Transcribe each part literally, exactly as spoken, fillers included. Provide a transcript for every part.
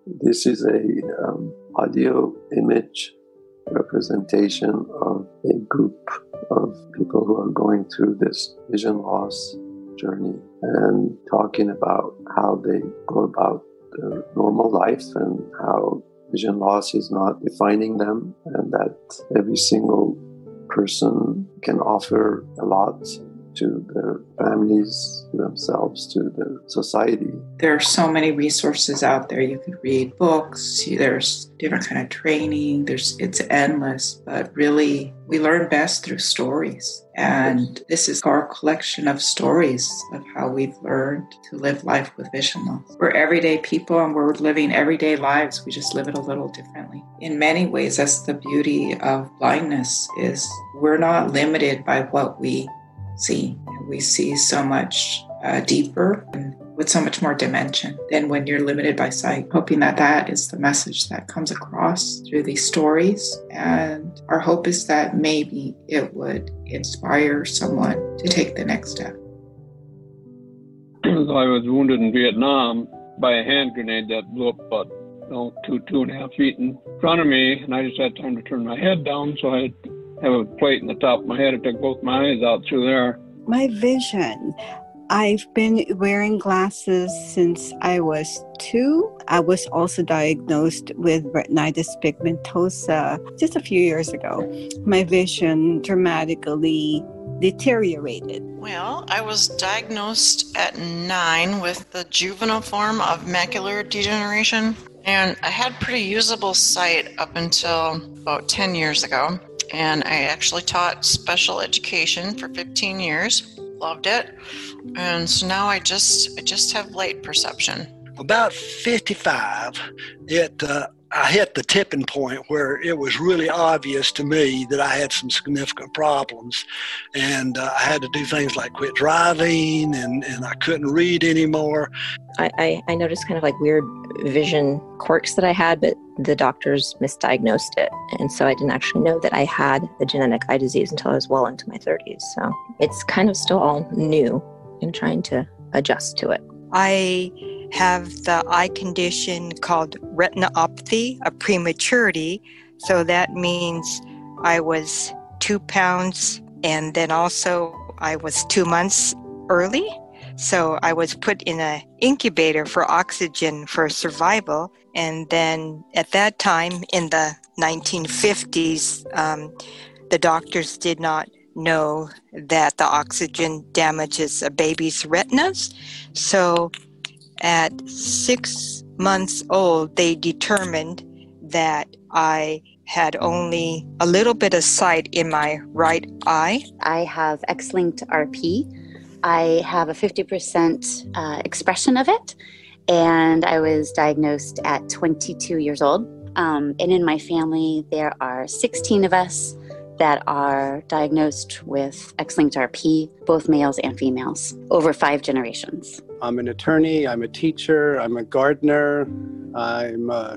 This is a um, audio image representation of a group of people who are going through this vision loss journey and talking about how they go about their normal life and how vision loss is not defining them, and that every single person can offer a lot to their families, to themselves, to their society. There are so many resources out there. You could read books, there's different kind of training, there's it's endless, but really we learn best through stories. And this is our collection of stories of how we've learned to live life with vision loss. We're everyday people and we're living everyday lives. We just live it a little differently. In many ways, that's the beauty of blindness, is we're not limited by what we see. We see so much uh, deeper and with so much more dimension than when you're limited by sight. Hoping that that is the message that comes across through these stories. And our hope is that maybe it would inspire someone to take the next step. I was wounded in Vietnam by a hand grenade that blew up about oh, two, two and a half feet in front of me. And I just had time to turn my head down, so I had have a plate in the top of my head. I took both my eyes out through there. My vision. I've been wearing glasses since I was two. I was also diagnosed with retinitis pigmentosa just a few years ago. My vision dramatically deteriorated. Well, I was diagnosed at nine with the juvenile form of macular degeneration, and I had pretty usable sight up until about ten years ago. And I actually taught special education for fifteen years. Loved it. And so now I just I just have light perception. About fifty-five, it uh, I hit the tipping point where it was really obvious to me that I had some significant problems. And uh, I had to do things like quit driving, and, and I couldn't read anymore. I, I, I noticed kind of like weird vision quirks that I had, but the doctors misdiagnosed it. And so I didn't actually know that I had a genetic eye disease until I was well into my thirties. So it's kind of still all new and trying to adjust to it. I have the eye condition called retinopathy of prematurity. So that means I was two pounds and then also I was two months early. So I was put in an incubator for oxygen for survival. And then at that time in the nineteen fifties, um, the doctors did not know that the oxygen damages a baby's retinas. So at six months old, they determined that I had only a little bit of sight in my right eye. I have X-linked R P. I have a fifty percent uh, expression of it, and I was diagnosed at twenty-two years old. Um, and in my family, there are sixteen of us that are diagnosed with X-linked R P, both males and females, over five generations. I'm an attorney, I'm a teacher, I'm a gardener, I'm a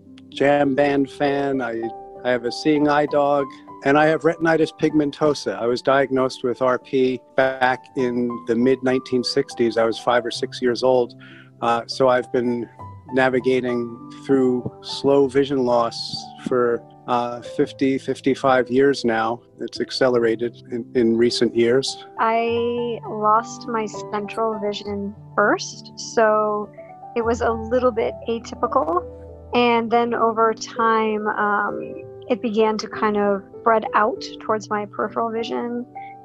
jam band fan, I, I have a seeing eye dog, and I have retinitis pigmentosa. I was diagnosed with R P back in the mid nineteen sixties. I was five or six years old. Uh, so I've been navigating through slow vision loss for uh, fifty, fifty-five years now. It's accelerated in, in recent years. I lost my central vision first, so it was a little bit atypical. And then over time, um, it began to kind of spread out towards my peripheral vision.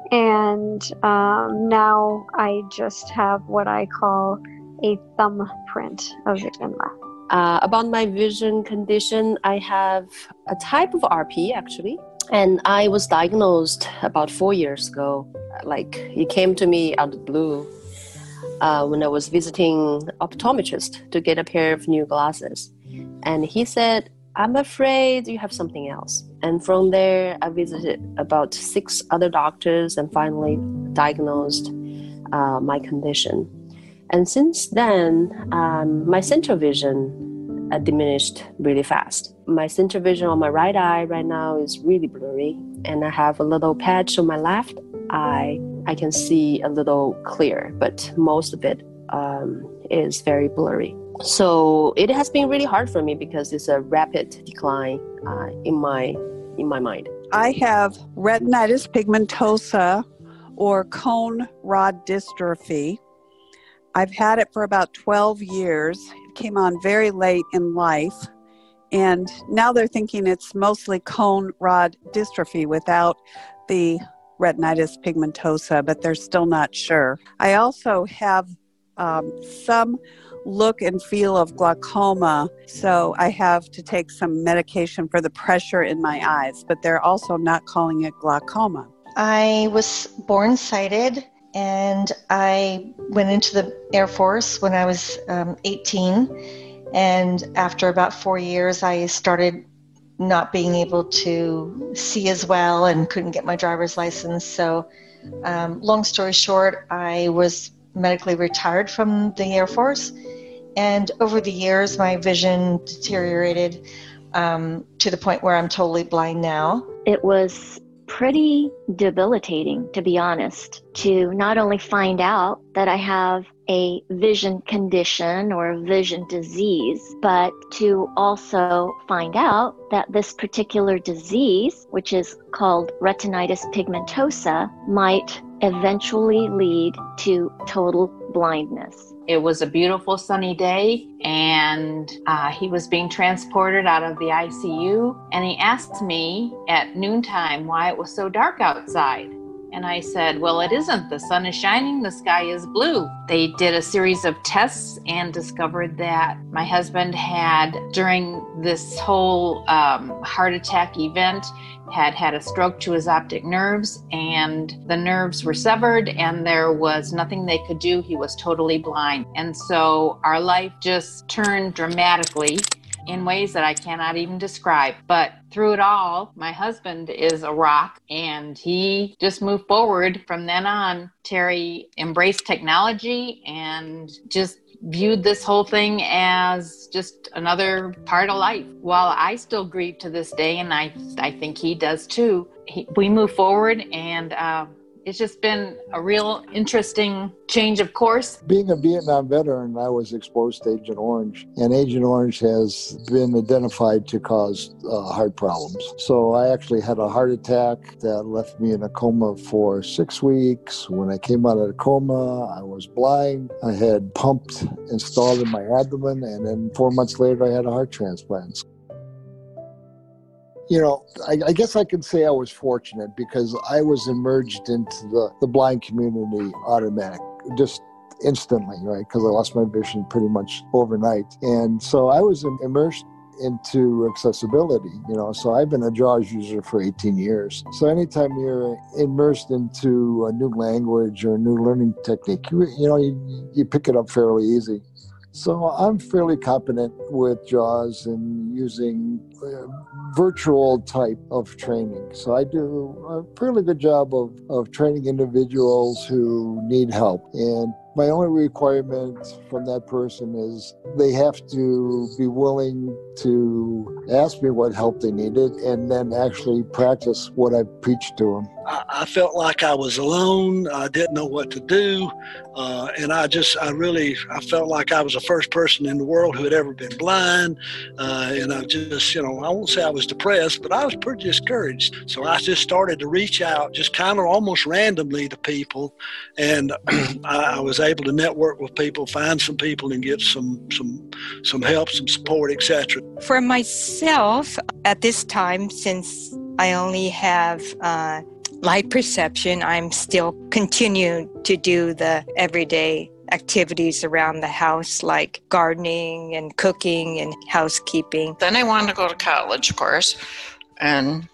And um, now I just have what I call a thumbprint of vision left. Uh, about my vision condition, I have a type of R P actually, and I was diagnosed about four years ago. Like it came to me out of the blue uh, when I was visiting optometrist to get a pair of new glasses, and he said, "I'm afraid you have something else." And from there, I visited about six other doctors and finally diagnosed uh, my condition. And since then, um, my central vision uh, diminished really fast. My central vision on my right eye right now is really blurry, and I have a little patch on my left eye. I can see a little clear, but most of it um, is very blurry. So it has been really hard for me because it's a rapid decline uh, in my in my mind. I have retinitis pigmentosa, or cone rod dystrophy. I've had it for about twelve years. It came on very late in life. And now they're thinking it's mostly cone rod dystrophy without the retinitis pigmentosa, but they're still not sure. I also have um, some look and feel of glaucoma, so I have to take some medication for the pressure in my eyes, but they're also not calling it glaucoma. I was born sighted, and I went into the Air Force when I was um, eighteen, and after about four years I started not being able to see as well and couldn't get my driver's license. So um, long story short, I was medically retired from the Air Force, and over the years my vision deteriorated um, to the point where I'm totally blind now. It was pretty debilitating, to be honest, to not only find out that I have a vision condition or a vision disease, but to also find out that this particular disease, which is called retinitis pigmentosa, might eventually lead to total blindness. It was a beautiful sunny day, and uh, he was being transported out of the I C U, and he asked me at noontime why it was so dark outside. And I said, well, it isn't. The sun is shining. The sky is blue. They did a series of tests and discovered that my husband had, during this whole um, heart attack event, had had a stroke to his optic nerves, and the nerves were severed, and there was nothing they could do. He was totally blind. And so our life just turned dramatically in ways that I cannot even describe. But through it all, my husband is a rock, and he just moved forward. From then on, Terry embraced technology and just viewed this whole thing as just another part of life. While I still grieve to this day, and I I think he does too, he, we move forward, and uh, it's just been a real interesting change of course. Being a Vietnam veteran, I was exposed to Agent Orange, and Agent Orange has been identified to cause uh, heart problems. So I actually had a heart attack that left me in a coma for six weeks. When I came out of the coma, I was blind. I had pumped installed in my abdomen, and then four months later, I had a heart transplant. You know, I, I guess I can say I was fortunate because I was emerged into the, the blind community automatic, just instantly, right? Because I lost my vision pretty much overnight. And so I was immersed into accessibility, you know, so I've been a JAWS user for eighteen years. So anytime you're immersed into a new language or a new learning technique, you, you know, you, you pick it up fairly easy. So I'm fairly competent with JAWS and using uh, virtual type of training. So I do a fairly good job of, of training individuals who need help. And my only requirement from that person is they have to be willing to ask me what help they needed and then actually practice what I preached to them. I, I felt like I was alone. I didn't know what to do. Uh, and I just, I really, I felt like I was the first person in the world who had ever been blind. Uh, and I just, you know, I won't say I was depressed, but I was pretty discouraged. So I just started to reach out just kind of almost randomly to people. And I, I was able to network with people, find some people and get some, some, some help, some support, et cetera. For myself, at this time, since I only have uh, light perception, I'm still continuing to do the everyday activities around the house, like gardening and cooking and housekeeping. Then I wanted to go to college, of course, and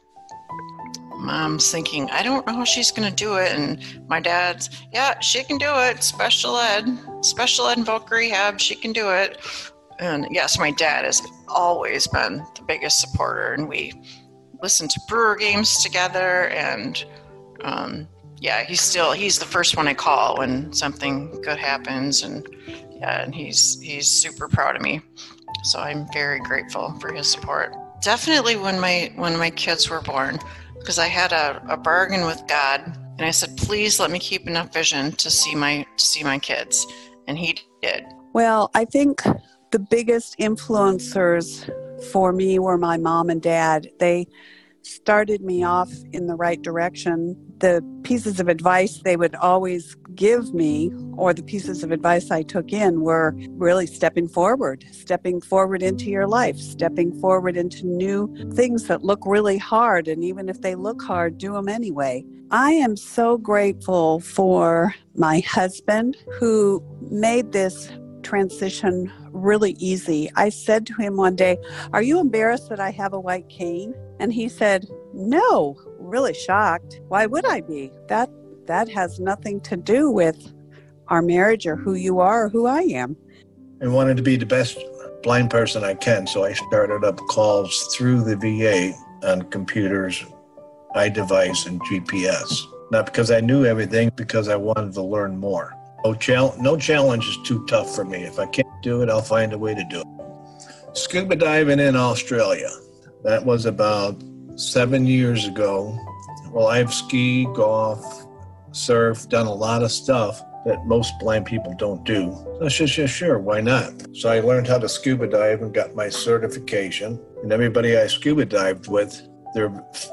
Mom's thinking, I don't know how she's going to do it. And my dad's, yeah, she can do it. Special ed, special ed and voc rehab, she can do it. And yes, my dad has always been the biggest supporter, and we listen to Brewer games together. And um, yeah, he's still, he's the first one I call when something good happens. And yeah, and he's, he's super proud of me. So I'm very grateful for his support. Definitely when my, when my kids were born, because I had a, a bargain with God, and I said, please let me keep enough vision to see my, to see my kids. And he did. Well, I think the biggest influencers for me were my mom and dad. They started me off in the right direction. The pieces of advice they would always give me, or the pieces of advice I took in, were really stepping forward, stepping forward into your life, stepping forward into new things that look really hard. And even if they look hard, do them anyway. I am so grateful for my husband who made this transition really easy. I said to him one day, "Are you embarrassed that I have a white cane?" And he said, "No." Really shocked. Why would I be? That that has nothing to do with our marriage or who you are or who I am. I wanted to be the best blind person I can, so I started up calls through the V A on computers, iDevice, and G P S. Not because I knew everything, because I wanted to learn more. No, chal- no challenge is too tough for me. If I can't do it, I'll find a way to do it. Scuba diving in Australia. That was about seven years ago. Well, I've skied, golf, surfed, done a lot of stuff that most blind people don't do. So I said, yeah, sure, why not? So I learned how to scuba dive and got my certification. And everybody I scuba dived with, their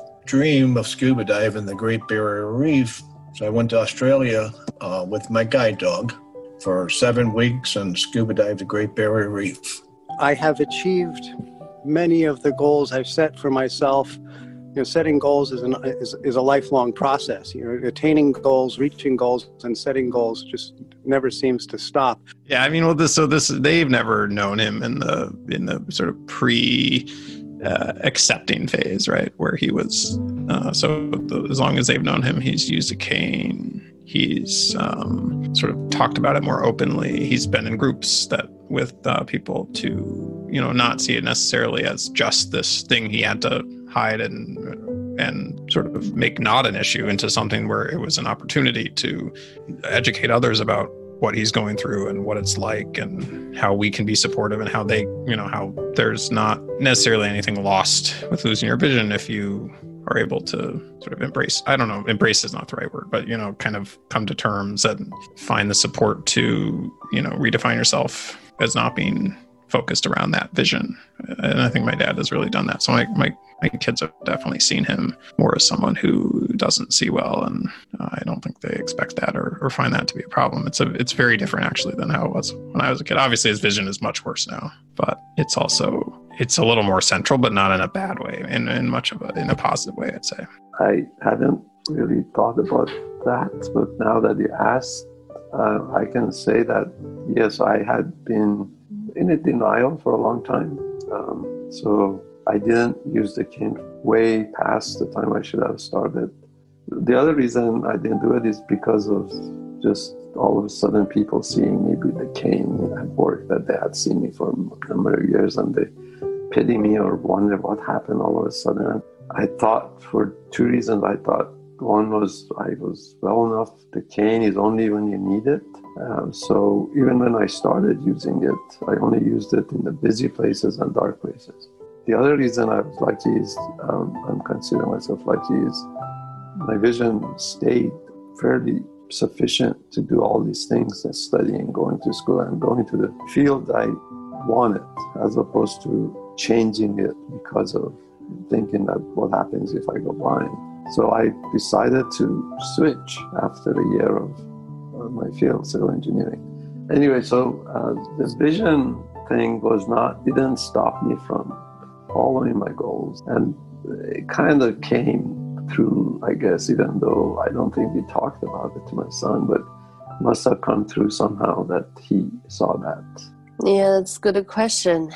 dream of scuba diving the Great Barrier Reef. So I went to Australia uh, with my guide dog for seven weeks and scuba dived the Great Barrier Reef. I have achieved many of the goals I've set for myself. You know, setting goals is, an, is is a lifelong process. You know, attaining goals, reaching goals, and setting goals just never seems to stop. Yeah, I mean, well, this so this they've never known him in the in the sort of pre uh, accepting phase, right, where he was. Uh, so the, as long as they've known him, he's used a cane. He's um, sort of talked about it more openly. He's been in groups that with uh, people to, you know, not see it necessarily as just this thing he had to hide and and sort of make not an issue into something where it was an opportunity to educate others about what he's going through and what it's like and how we can be supportive and how they, you know, how there's not necessarily anything lost with losing your vision if you are able to sort of embrace, I don't know, embrace is not the right word, but, you know, kind of come to terms and find the support to, you know, redefine yourself as not being focused around that vision. And I think my dad has really done that. So my, my, my kids have definitely seen him more as someone who doesn't see well. And uh, I don't think they expect that or, or find that to be a problem. It's a, it's very different actually than how it was when I was a kid. Obviously his vision is much worse now, but it's also, it's a little more central, but not in a bad way, in, in much of a, in a positive way, I'd say. I hadn't really thought about that, but now that you asked, uh, I can say that, yes, I had been in a denial for a long time. Um, so I didn't use the cane way past the time I should have started. The other reason I didn't do it is because of just all of a sudden people seeing me with the cane at work, that they had seen me for a number of years and they pity me or wonder what happened all of a sudden. I thought for two reasons. I thought one was I was well enough. The cane is only when you need it. Um, so even when I started using it, I only used it in the busy places and dark places. The other reason I was lucky is, um, I'm considering myself lucky, is my vision stayed fairly sufficient to do all these things, and studying, going to school, and going to the field I wanted, as opposed to changing it because of thinking that what happens if I go blind. So I decided to switch after a year of uh, my field, civil engineering. Anyway, so uh, the vision thing was not, didn't stop me from following my goals. And it kind of came through, I guess, even though I don't think we talked about it to my son, but it must have come through somehow that he saw that. Yeah, that's a good question.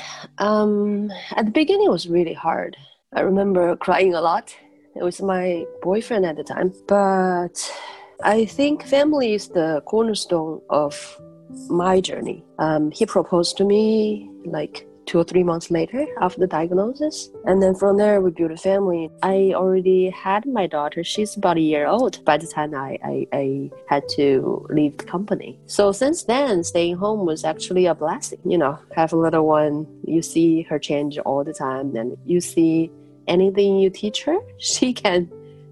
Um, at the beginning, it was really hard. I remember crying a lot. It was my boyfriend at the time. But I think family is the cornerstone of my journey. Um, he proposed to me like two or three months later after the diagnosis. And then from there, we built a family. I already had my daughter. She's about a year old by the time I, I, I had to leave the company. So since then, staying home was actually a blessing. You know, have a little one, you see her change all the time. And you see anything you teach her, she can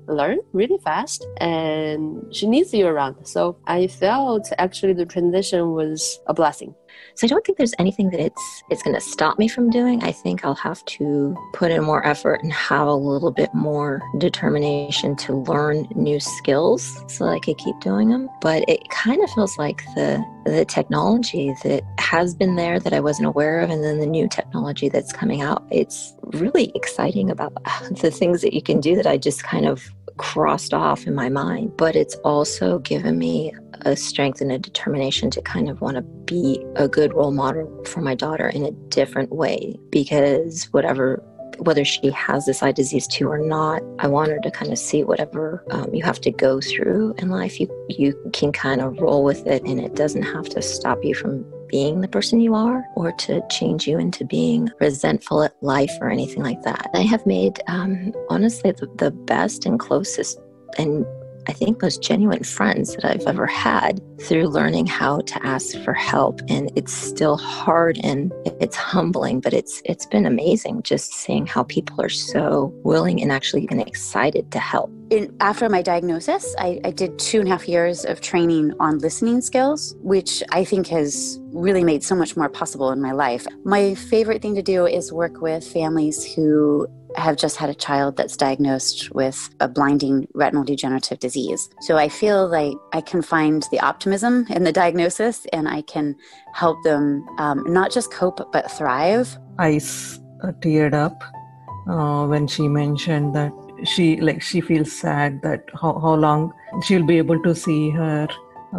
learn really fast, and she needs you around. So I felt actually the transition was a blessing. So I don't think there's anything that it's it's going to stop me from doing. I think I'll have to put in more effort and have a little bit more determination to learn new skills so that I could keep doing them. But it kind of feels like the the technology that has been there that I wasn't aware of, and then the new technology that's coming out, it's really exciting about the things that you can do that I just kind of crossed off in my mind. But it's also given me a strength and a determination to kind of want to be a good role model for my daughter in a different way, because whatever whether she has this eye disease too or not, I want her to kind of see whatever um, you have to go through in life, you you can kind of roll with it, and it doesn't have to stop you from being the person you are or to change you into being resentful at life or anything like that. I have made, um, honestly, the, the best and closest and I think most genuine friends that I've ever had through learning how to ask for help. And it's still hard and it's humbling, but it's it's been amazing just seeing how people are so willing and actually even excited to help. In, after my diagnosis, I, I did two and a half years of training on listening skills, which I think has really made so much more possible in my life. My favorite thing to do is work with families who have just had a child that's diagnosed with a blinding retinal degenerative disease. So I feel like I can find the optimism in the diagnosis, and I can help them um, not just cope, but thrive. I uh, teared up uh, when she mentioned that she like she feels sad that how, how long she'll be able to see her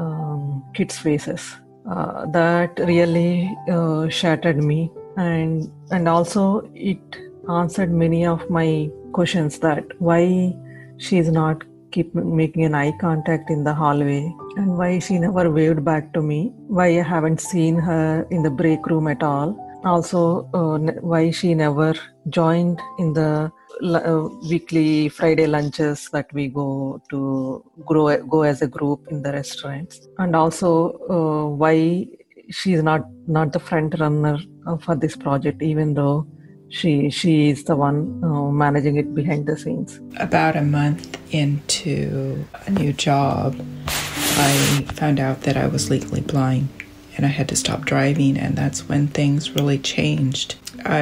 um, kids' faces. Uh, that really uh, shattered me, and and also it answered many of my questions, that why she's not keep making an eye contact in the hallway, and why she never waved back to me, why I haven't seen her in the break room at all. Also, uh, why she never joined in the uh, weekly Friday lunches that we go to grow, go as a group in the restaurants. And also uh, why she's not, not the front runner uh, for this project, even though She she is the one uh, managing it behind the scenes. About a month into a new job, I found out that I was legally blind and I had to stop driving, and that's when things really changed.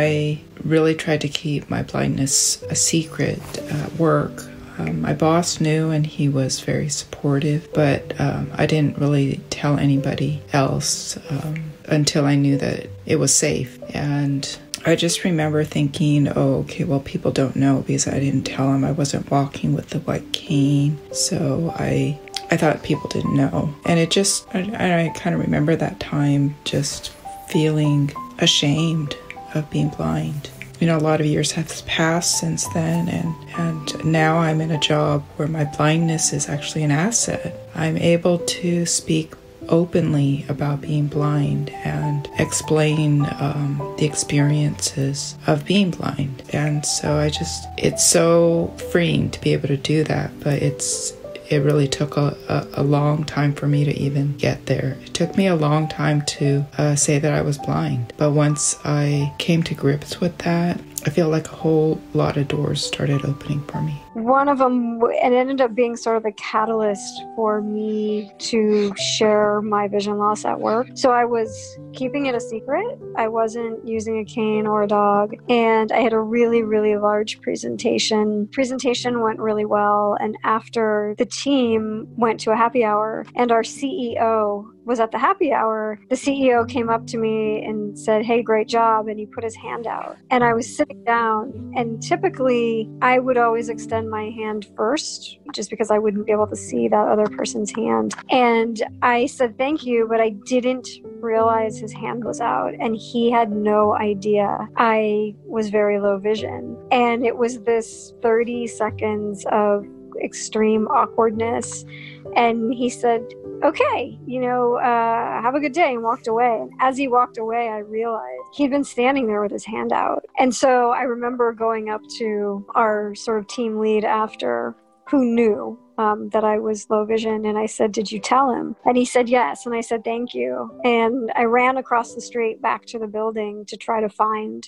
I really tried to keep my blindness a secret at work. Um, my boss knew and he was very supportive, but um, I didn't really tell anybody else um, until I knew that it was safe. And I just remember thinking, oh, okay, well, people don't know because I didn't tell them I wasn't walking with the white cane. So I I thought people didn't know. And it just, I, I kind of remember that time just feeling ashamed of being blind. You know, a lot of years have passed since then, and, and now I'm in a job where my blindness is actually an asset. I'm able to speak openly about being blind and explain um, the experiences of being blind. And so I just, it's so freeing to be able to do that, but it's it really took a, a, a long time for me to even get there. It took me a long time to uh, say that I was blind. But once I came to grips with that, I feel like a whole lot of doors started opening for me. One of them, it ended up being sort of the catalyst for me to share my vision loss at work. So I was keeping it a secret. I wasn't using a cane or a dog. And I had a really, really large presentation. Presentation went really well. And after the team went to a happy hour and our C E O was at the happy hour, the C E O came up to me and said, "Hey, great job." And he put his hand out. And I was sitting down, and typically I would always extend my hand first just because I wouldn't be able to see that other person's hand. And I said, "Thank you," but I didn't realize his hand was out, and he had no idea I was very low vision. And it was this thirty seconds of extreme awkwardness. And he said, "Okay, you know, uh, have a good day," and walked away. And as he walked away, I realized he'd been standing there with his hand out. And so I remember going up to our sort of team lead after, who knew um, that I was low vision. And I said, "Did you tell him?" And he said, "Yes." And I said, "Thank you." And I ran across the street back to the building to try to find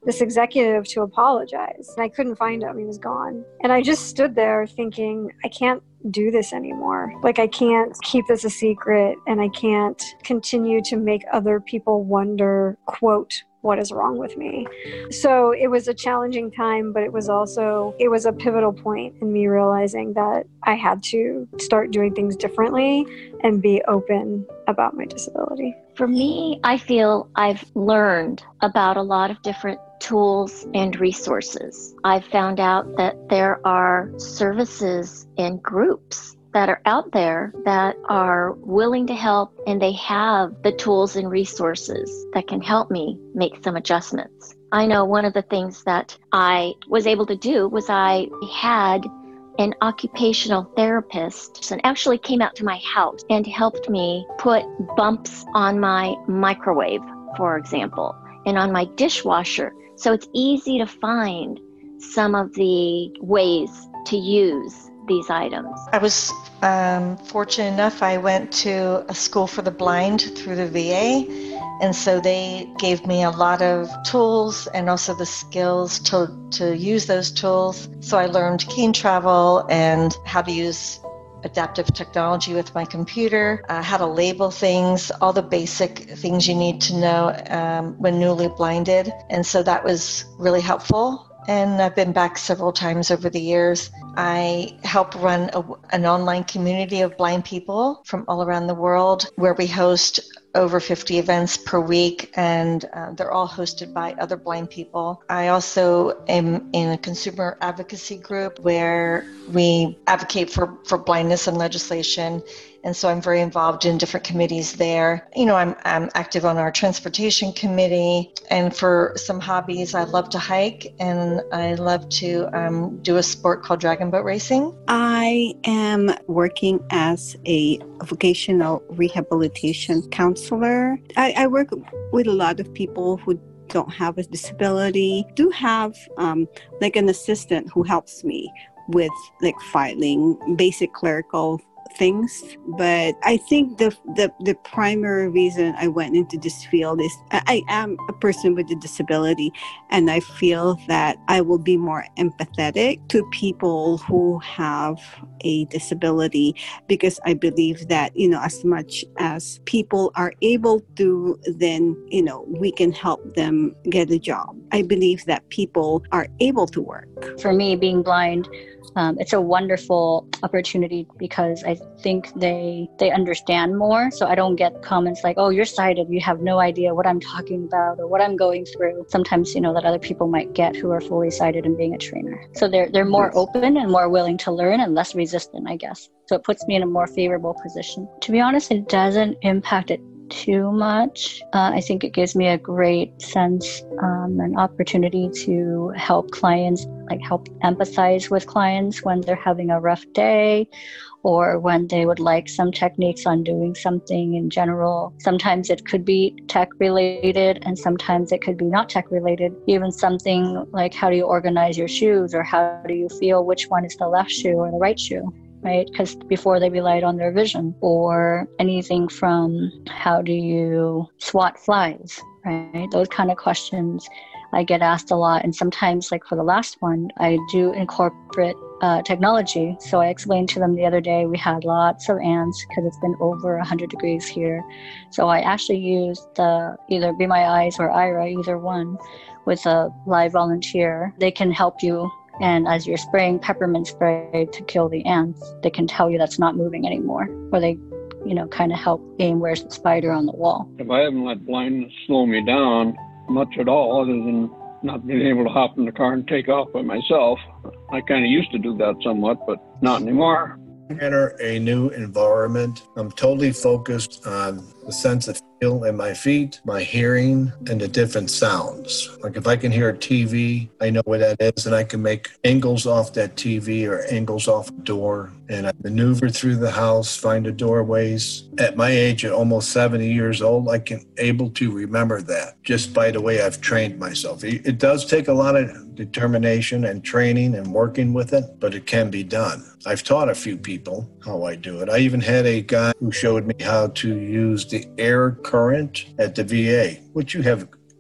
this executive to apologize. And I couldn't find him. He was gone. And I just stood there thinking, I can't do this anymore. Like, I can't keep this a secret, and I can't continue to make other people wonder, quote, what is wrong with me? So it was a challenging time, but it was also, it was a pivotal point in me realizing that I had to start doing things differently and be open about my disability. For me, I feel I've learned about a lot of different tools and resources. I've found out that there are services and groups that are out there that are willing to help, and they have the tools and resources that can help me make some adjustments. I know one of the things that I was able to do was I had an occupational therapist and actually came out to my house and helped me put bumps on my microwave, for example, and on my dishwasher. So it's easy to find some of the ways to use these items. I was um, fortunate enough, I went to a school for the blind through the V A, and so they gave me a lot of tools and also the skills to, to use those tools. So I learned cane travel and how to use adaptive technology with my computer, uh, how to label things, all the basic things you need to know um, when newly blinded. And so that was really helpful. And I've been back several times over the years. I help run a, an online community of blind people from all around the world where we host over fifty events per week, and uh, they're all hosted by other blind people. I also am in a consumer advocacy group where we advocate for, for blindness and legislation. And so I'm very involved in different committees there. You know, I'm I'm active on our transportation committee. And for some hobbies, I love to hike, and I love to um, do a sport called dragon boat racing. I am working as a vocational rehabilitation counselor. I, I work with a lot of people who don't have a disability, do have um, like an assistant who helps me with like filing basic clerical things. But I think the, the the primary reason I went into this field is I, I am a person with a disability, and I feel that I will be more empathetic to people who have a disability, because I believe that, you know, as much as people are able to, then, you know, we can help them get a job. I believe that people are able to work. For me, being blind, Um, it's a wonderful opportunity because I think they they understand more. So I don't get comments like, oh, you're sighted, you have no idea what I'm talking about or what I'm going through. Sometimes, you know, that other people might get who are fully sighted and being a trainer. So they're they're more yes. open and more willing to learn and less resistant, I guess. So it puts me in a more favorable position. To be honest, it doesn't impact it too much. Uh, I think it gives me a great sense um, and opportunity to help clients, like help empathize with clients when they're having a rough day or when they would like some techniques on doing something in general. Sometimes it could be tech related and sometimes it could be not tech related. Even something like how do you organize your shoes, or how do you feel which one is the left shoe or the right shoe? Right? Because before they relied on their vision, or anything from how do you swat flies, right? Those kind of questions I get asked a lot. And sometimes, like for the last one, I do incorporate uh, technology. So I explained to them the other day, we had lots of ants because it's been over one hundred degrees here. So I actually used the, either Be My Eyes or Aira, either one, with a live volunteer. They can help you. And as you're spraying peppermint spray to kill the ants, they can tell you that's not moving anymore. Or they, you know, kind of help aim where's the spider on the wall. If I haven't let blindness slow me down much at all, other than not being able to hop in the car and take off by myself, I kind of used to do that somewhat, but not anymore. Enter a new environment. I'm totally focused on the sense of feel in my feet, my hearing, and the different sounds. Like if I can hear a T V, I know what that is, and I can make angles off that T V or angles off a door, and I maneuver through the house, find the doorways. At my age, at almost seventy years old, I can able to remember that just by the way I've trained myself. It, it does take a lot of determination and training and working with it, but it can be done. I've taught a few people how I do it. I even had a guy who showed me how to use the air current at the V A, which you have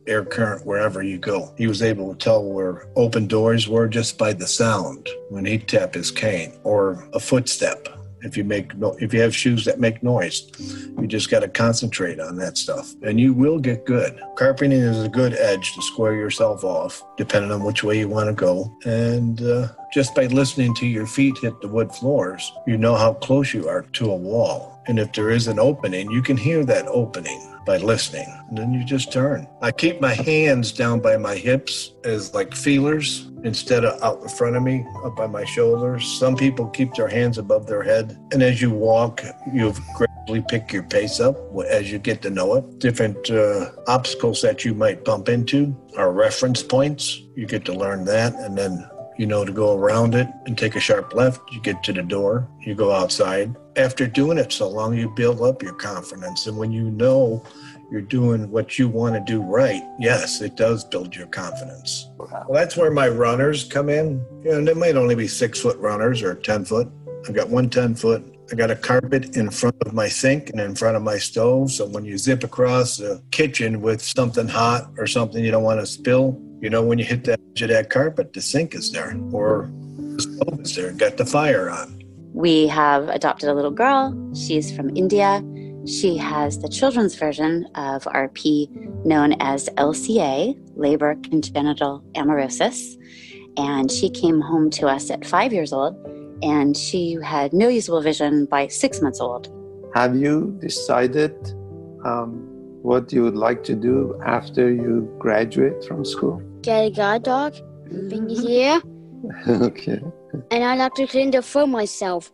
air current wherever you go. He was able to tell where open doors were just by the sound when he'd tap his cane, or a footstep. If you make no, if you have shoes that make noise, you just got to concentrate on that stuff, and you will get good. Carpeting is a good edge to square yourself off, depending on which way you want to go. And uh, just by listening to your feet hit the wood floors, you know how close you are to a wall. And if there is an opening, you can hear that opening by listening, and then you just turn. I keep my hands down by my hips as like feelers instead of out in front of me, up by my shoulders. Some people keep their hands above their head, and as you walk, you gradually pick your pace up as you get to know it. Different uh, obstacles that you might bump into are reference points. You get to learn that, and then you know to go around it and take a sharp left. You get to the door, you go outside. After doing it so long, you build up your confidence. And when you know you're doing what you want to do right, yes, it does build your confidence. Well, that's where my runners come in. You know, they might only be six foot runners or ten foot. I've got one ten foot. I got a carpet in front of my sink and in front of my stove. So when you zip across the kitchen with something hot or something you don't want to spill, you know, when you hit the edge of that carpet, the sink is there, or the stove is there, got the fire on. We have adopted a little girl. She's from India. She has the children's version of R P known as L C A, labor congenital amaurosis. And she came home to us at five years old, and she had no usable vision by six months old. Have you decided um, what you would like to do after you graduate from school? Get a guide dog, bring it here, Okay. and I like to clean the fur myself.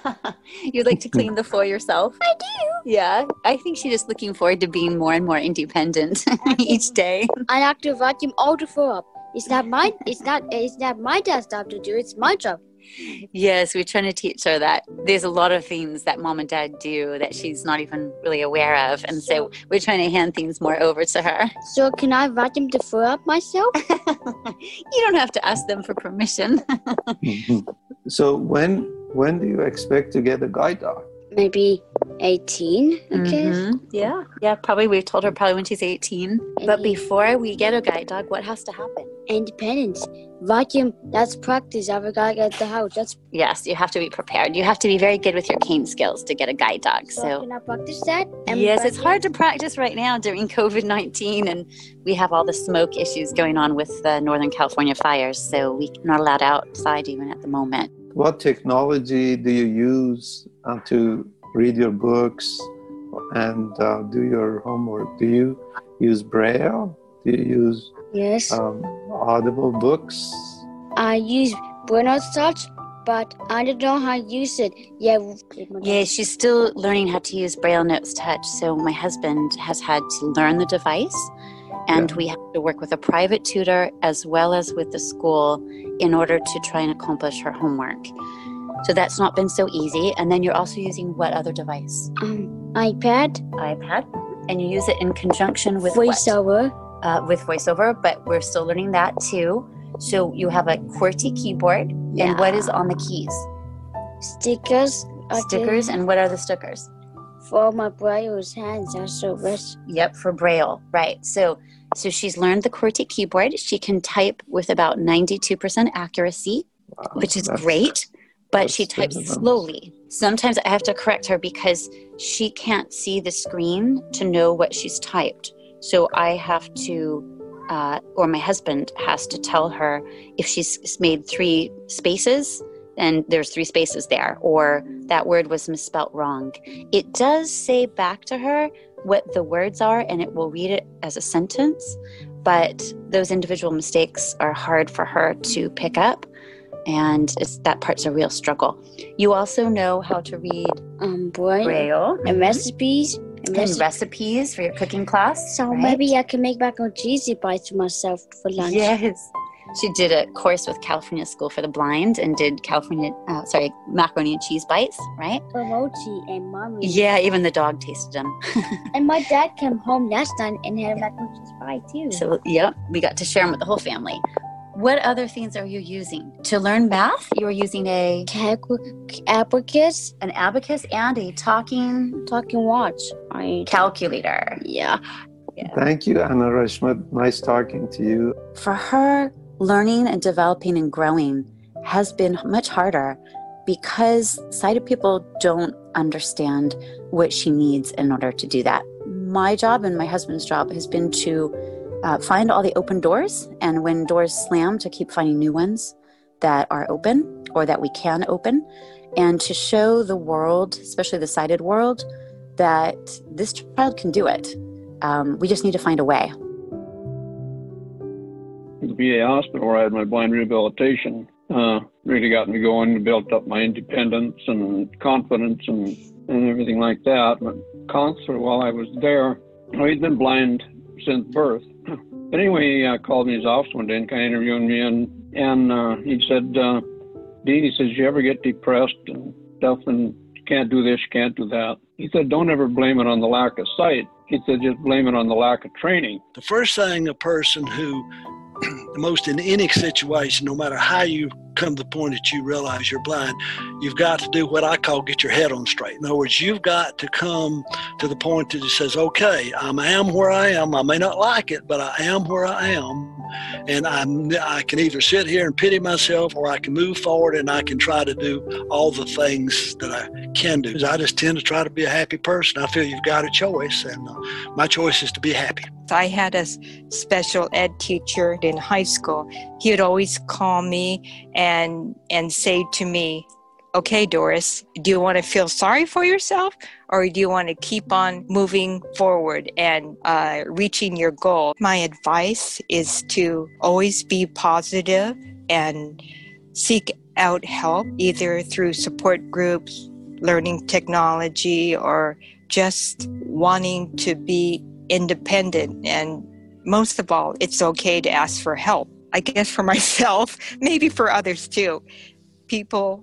You'd like to clean the floor yourself? I do. Yeah, I think she's just looking forward to being more and more independent each day. I like to vacuum all the fur up. It's not my. It's not. It's not my dad's job to do. It's my job. Yes, we're trying to teach her that there's a lot of things that mom and dad do that she's not even really aware of. And so we're trying to hand things more over to her. So can I vacuum the fur up myself? You don't have to ask them for permission. So when when do you expect to get a guide dog? Maybe eighteen, I guess. Mm-hmm. Yeah, yeah, probably. We've told her probably when she's eighteen. But before we get a guide dog, what has to happen? Independence. Vacuum, that's practice. I forgot to get the house. That's Yes, you have to be prepared. You have to be very good with your cane skills to get a guide dog. So, So can I practice that? And yes, it's vacuum? hard to practice right now during covid nineteen, and we have all the smoke issues going on with the Northern California fires, so we're not allowed outside even at the moment. What technology do you use uh, to read your books and uh, do your homework? Do you use Braille? Do you use Yes. um, Audible books? I use Braille Touch, but I don't know how to use it. Yeah. Yeah, she's still learning how to use Braille Notes Touch, so my husband has had to learn the device, and we have to work with a private tutor as well as with the school in order to try and accomplish her homework. So that's not been so easy. And then you're also using what other device? Um, iPad. iPad. And you use it in conjunction with what? VoiceOver. Uh, with VoiceOver, but we're still learning that too. So you have a QWERTY keyboard, Yeah. and what is on the keys? Stickers. I Stickers, think, and what are the stickers? for my Braille's hands. That's so best. Yep, for Braille, right. So so she's learned the QWERTY keyboard. She can type with about ninety-two percent accuracy, which is that's- great, but she that's types good enough. slowly. Sometimes I have to correct her because she can't see the screen to know what she's typed. So I have to, uh, or my husband has to tell her if she's made three spaces, and there's three spaces there, or that word was misspelt wrong. It does say back to her what the words are, and it will read it as a sentence, but those individual mistakes are hard for her to pick up, and it's, that part's a real struggle. You also know how to read Um, Braille. Braille. And Mhm. recipes. And, and reci- recipes for your cooking class. So right? maybe I can make macaroni and cheesy bites for myself for lunch. Yes. She did a course with California School for the Blind and did California, uh, sorry, macaroni and cheese bites, right? Mochi and mommy. Yeah, even the dog tasted them. And my dad came home last night and had a macaroni and cheese pie too. So, yep, we got to share them with the whole family. What other things are you using? To learn math, you are using a abacus, an abacus, and a talking talking watch. I calculator. Yeah. Yeah. Thank you, Anna Reshma. Nice talking to you. For her, learning and developing and growing has been much harder because sighted people don't understand what she needs in order to do that. My job and my husband's job has been to uh, find all the open doors, and when doors slam, to keep finding new ones that are open or that we can open, and to show the world, especially the sighted world, that this child can do it. Um, we just need to find a way. The V A hospital where I had my blind rehabilitation uh, really got me going and built up my independence and confidence and, and everything like that. But counselor, while I was there, well, he'd been blind since birth. But anyway, he uh, called me in his office one day and kind of interviewed me, and, and uh, he said, uh, Dean, he says, you ever get depressed and stuff and you can't do this, you can't do that. He said, don't ever blame it on the lack of sight. He said, just blame it on the lack of training. The first thing a person who, the most in any situation, no matter how you come to the point that you realize you're blind, you've got to do what I call get your head on straight. In other words, you've got to come to the point that it says, okay, I am where I am. I may not like it, but I am where I am. And I'm, I can either sit here and pity myself, or I can move forward and I can try to do all the things that I can do. I just tend to try to be a happy person. I feel you've got a choice, and uh, my choice is to be happy. I had a special ed teacher in high school. He would always call me and and say to me, okay, Doris, do you want to feel sorry for yourself, or do you want to keep on moving forward and uh, reaching your goal? My advice is to always be positive and seek out help, either through support groups, learning technology, or just wanting to be independent. And most of all, it's okay to ask for help. I guess for myself, maybe for others too. People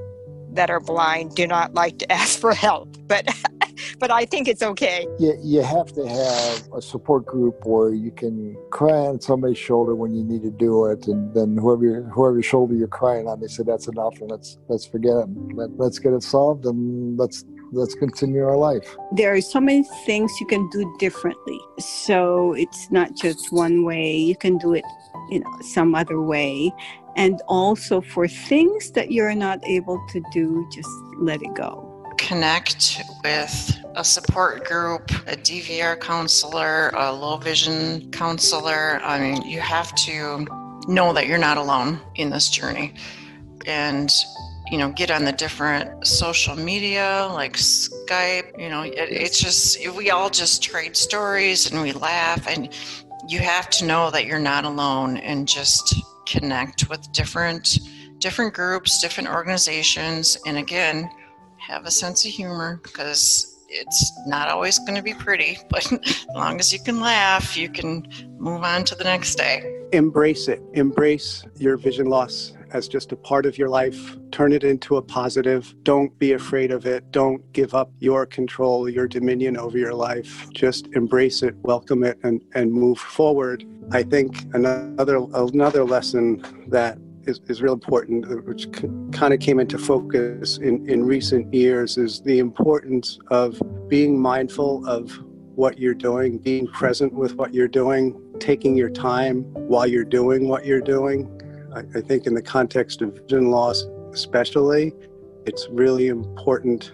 that are blind do not like to ask for help, but but I think it's okay. You, you have to have a support group where you can cry on somebody's shoulder when you need to do it, and then whoever whoever shoulder you're crying on, they say that's enough, and let's let's forget it. Let, let's get it solved, and let's let's continue our life. There are so many things you can do differently, so it's not just one way. You can do it, you know, some other way. And also for things that you're not able to do, just let it go. Connect with a support group, a D V R counselor, a low vision counselor. I mean, you have to know that you're not alone in this journey. And, you know, get on the different social media like Skype. You know, it, it's just, we all just trade stories and we laugh. And you have to know that you're not alone, and just connect with different different groups, different organizations, and again, have a sense of humor, because it's not always going to be pretty, but as long as you can laugh, you can move on to the next day. Embrace it. Embrace your vision loss as just a part of your life. Turn it into a positive. Don't be afraid of it. Don't give up your control, your dominion over your life. Just embrace it, welcome it, and, and move forward. I think another another lesson that is, is real important, which c- kind of came into focus in, in recent years, is the importance of being mindful of what you're doing, being present with what you're doing, taking your time while you're doing what you're doing. I, I think in the context of vision loss especially, it's really important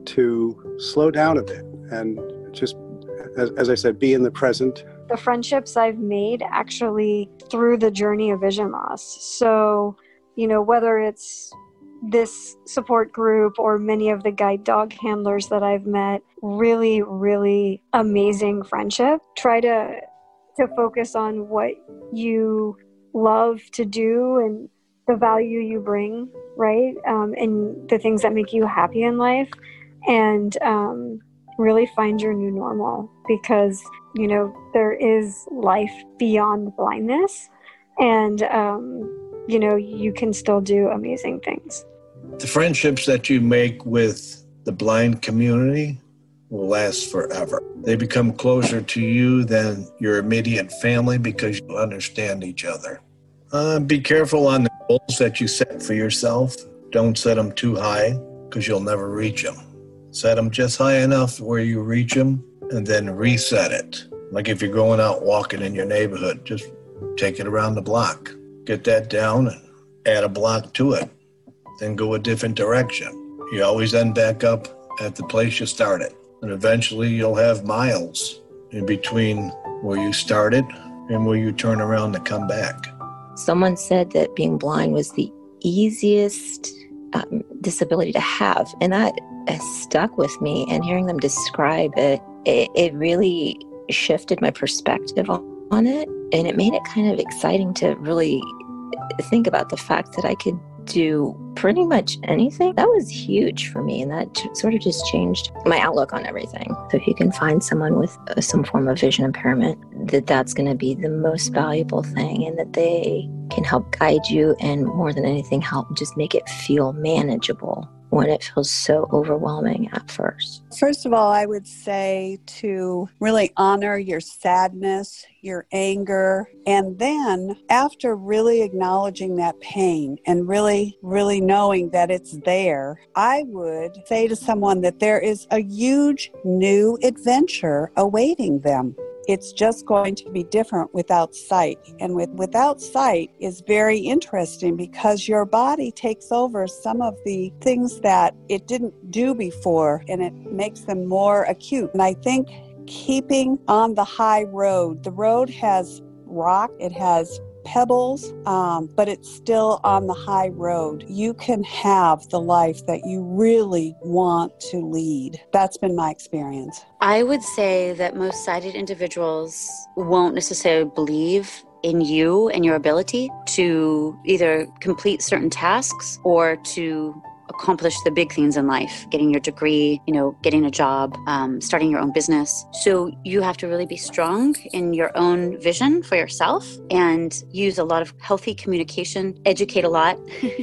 to slow down a bit and just, as, as I said, be in the present. The friendships I've made actually through the journey of vision loss. So, you know, whether it's this support group or many of the guide dog handlers that I've met, really, really amazing friendship. Try to to focus on what you love to do and the value you bring, right? Um, and the things that make you happy in life, and um, really find your new normal, because you know, there is life beyond blindness, and, um, you know, you can still do amazing things. The friendships that you make with the blind community will last forever. They become closer to you than your immediate family because you understand each other. Uh, be careful on the goals that you set for yourself. Don't set them too high, because you'll never reach them. Set them just high enough where you reach them, and then reset it. Like if you're going out walking in your neighborhood, just take it around the block. Get that down and add a block to it. Then go a different direction. You always end back up at the place you started. And eventually you'll have miles in between where you started and where you turn around to come back. Someone said that being blind was the easiest um, disability to have. And that has stuck with me. And hearing them describe it, it, it really shifted my perspective on it. And it made it kind of exciting to really think about the fact that I could do pretty much anything. That was huge for me, and that t- sort of just changed my outlook on everything. So if you can find someone with uh, some form of vision impairment, that that's going to be the most valuable thing, and that they can help guide you, and more than anything, help just make it feel manageable when it feels so overwhelming at first. First of all, I would say to really honor your sadness, your anger, and then after really acknowledging that pain and really, really knowing that it's there, I would say to someone that there is a huge new adventure awaiting them. It's just going to be different without sight. And with without sight is very interesting because your body takes over some of the things that it didn't do before, and it makes them more acute. And I think keeping on the high road, the road has rock, it has pebbles, um, but it's still on the high road. You can have the life that you really want to lead. That's been my experience. I would say that most sighted individuals won't necessarily believe in you and your ability to either complete certain tasks or to accomplish the big things in life, getting your degree, you know, getting a job, um, starting your own business. So you have to really be strong in your own vision for yourself and use a lot of healthy communication, educate a lot,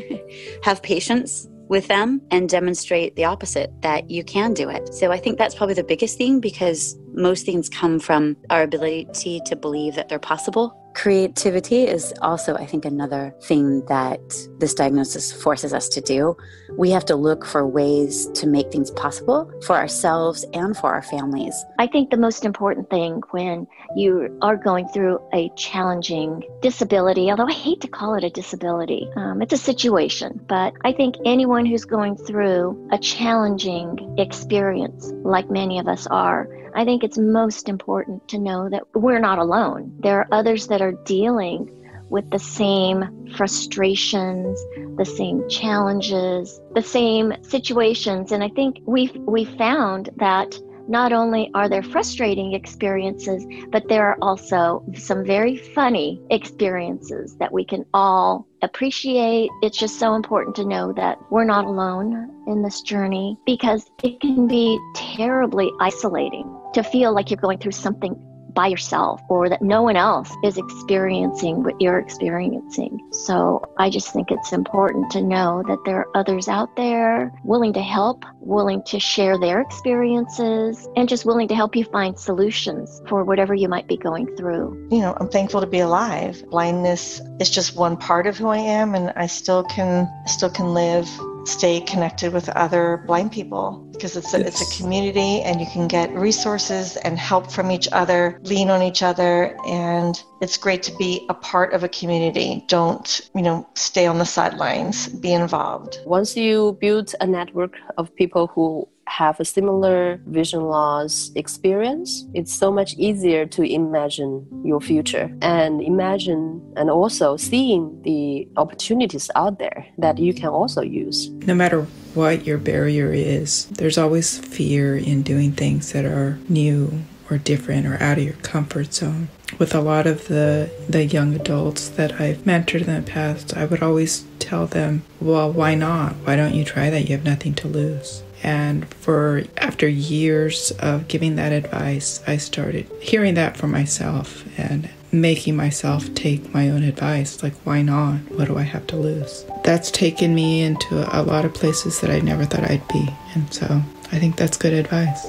have patience with them, and demonstrate the opposite, that you can do it. So I think that's probably the biggest thing, because most things come from our ability to believe that they're possible. Creativity is also, I think, another thing that this diagnosis forces us to do. We have to look for ways to make things possible for ourselves and for our families. I think the most important thing when you are going through a challenging disability, although I hate to call it a disability, um, it's a situation, but I think anyone who's going through a challenging experience, like many of us are, I think it's most important to know that we're not alone. There are others that are dealing with the same frustrations, the same challenges, the same situations. And I think we've, we've found that not only are there frustrating experiences, but there are also some very funny experiences that we can all appreciate. It's just so important to know that we're not alone in this journey, because it can be terribly isolating to feel like you're going through something by yourself, or that no one else is experiencing what you're experiencing. So I just think it's important to know that there are others out there willing to help, willing to share their experiences, and just willing to help you find solutions for whatever you might be going through. You know, I'm thankful to be alive. Blindness is just one part of who I am, and I still can still can live, stay connected with other blind people, because it's a, it's a community, and you can get resources and help from each other, lean on each other, and it's great to be a part of a community. Don't, you know, stay on the sidelines, be involved. Once you build a network of people who have a similar vision loss experience, it's so much easier to imagine your future and imagine and also seeing the opportunities out there that you can also use. No matter what your barrier is, there's always fear in doing things that are new or different or out of your comfort zone. With a lot of the, the young adults that I've mentored in the past, I would always tell them, well, why not? Why don't you try that? You have nothing to lose. And for after years of giving that advice, I started hearing that for myself and making myself take my own advice. Like, why not? What do I have to lose? That's taken me into a lot of places that I never thought I'd be. And so I think that's good advice.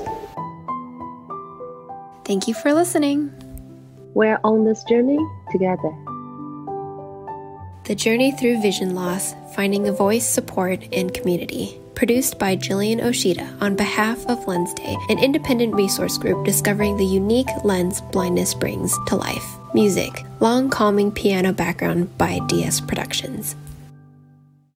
Thank you for listening. We're on this journey together. The Journey Through Vision Loss, Finding a Voice, Support, and Community produced by Jillian Oshida on behalf of Lens Day, an independent resource group discovering the unique lens blindness brings to life. Music, long calming piano background by D S Productions.